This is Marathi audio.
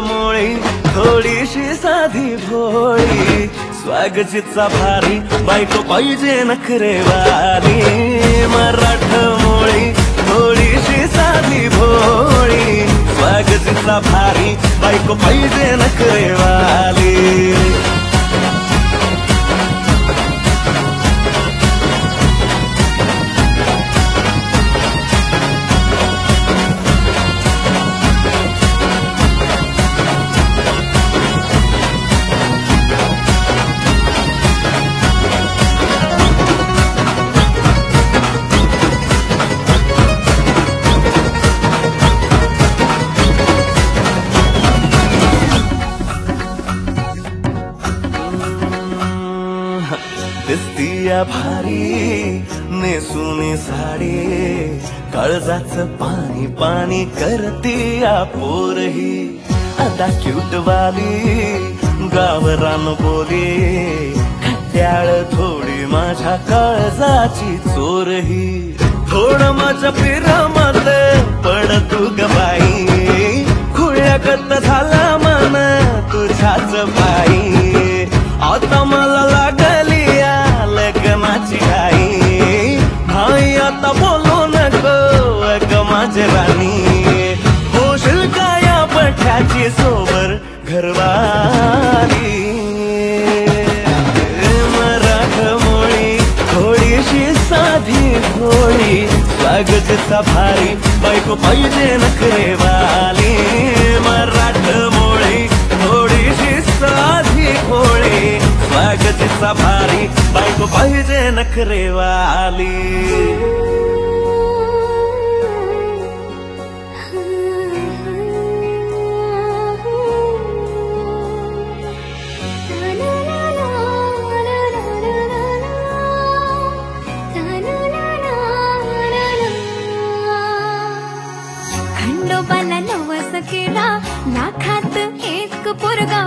मोळी थोडीशी साधी भोळी स्वागतीचा भारी बायको पाहिजे नखरेवाली मराठा मोळी थोडीशी साधी भोळी स्वागतीचा भारी बायको पाहिजे नखरेवाली दिसतीया भारी नेसुनी साडी काळजाचं पाणी पाणी करतीया पोरही आता क्यूट वाली गावरान बोली खट्याळ थोडी माझ्या काळजाची चोरही थोडं माझ्या प्रेमात पड तू ग बाई खुळ्यागत झाला मन तुझ्याच बाई आता मला लागली लग्नाची घाई भाई आता बोलू नको ग माझी राणी होशील का या पठ्याची सोबर घरवाली मराठा मोळी थोडीशी साधी भोळी स्वागतीचा भारी बायको पाहिजे नखरेवाली मराठा मोळी थोडीशी साधी भोळी स्वागतीचा भारी बायको पाहिजे नखरेवाली खंडोबाला नवस केला लाखात एक पोरगा